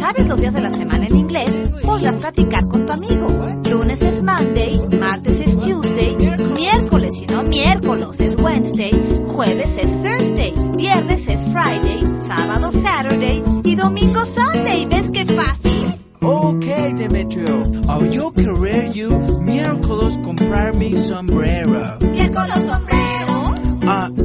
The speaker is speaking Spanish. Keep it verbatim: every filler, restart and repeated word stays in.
sabes los días de la semana en inglés, podrás platicar con tu amigo. Lunes es Monday, martes es Tuesday, miércoles y no miércoles es Wednesday, jueves es Thursday, viernes es Friday, sábado Saturday y domingo Sunday. ¿Ves qué fácil? Okay, Demetrio. Oh, yo querer you miércoles comprar mi sombrero. ¿Miércoles sombrero? Ah,